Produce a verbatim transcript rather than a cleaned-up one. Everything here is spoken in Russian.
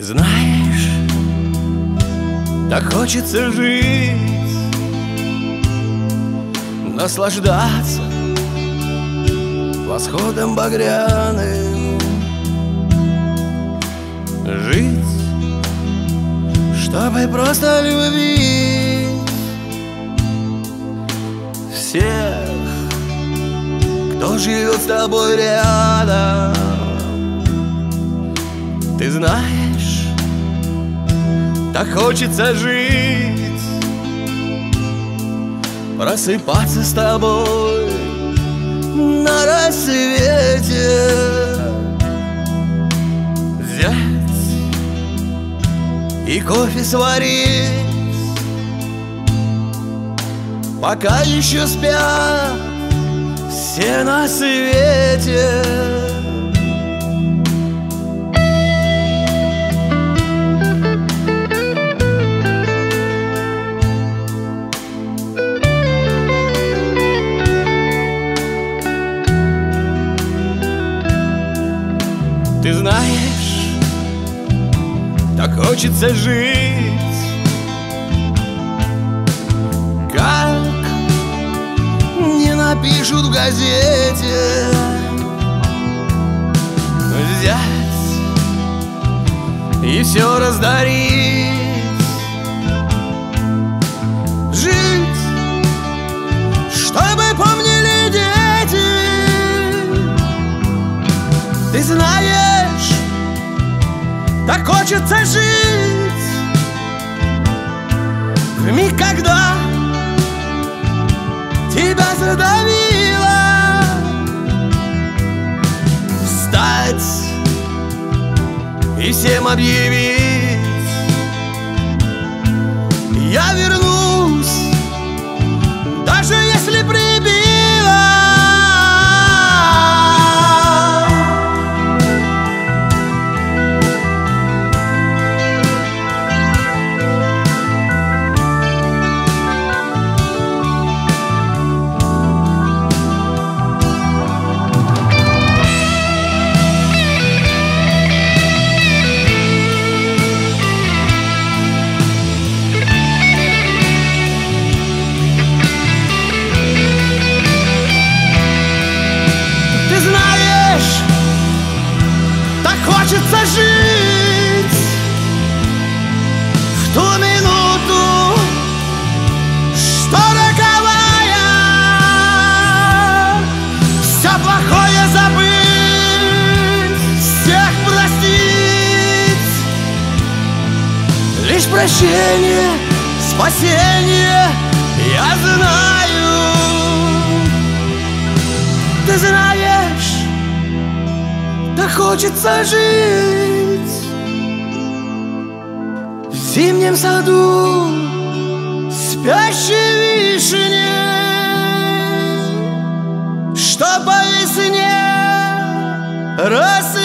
Знаешь, так хочется жить, наслаждаться восходом багряным, жить, чтобы просто любить всех, кто живет с тобой рядом. Ты знаешь, так хочется жить, просыпаться с тобой на рассвете, взять и кофе сварить, пока еще спят все на свете. Ты знаешь, так хочется жить, как не напишут в газете, взять и все раздарить, жить, чтобы помнили дети. Ты знаешь, так хочется жить в миг, когда тебя задавило, встать и всем объявить: я вернусь, даже если прибило. Хочется жить в ту минуту, что роковая, все плохое забыть, всех простить. Лишь прощение, спасение, я знаю. Ты знаешь, так хочется жить в зимнем саду спящей вишни, что по весне рассвет.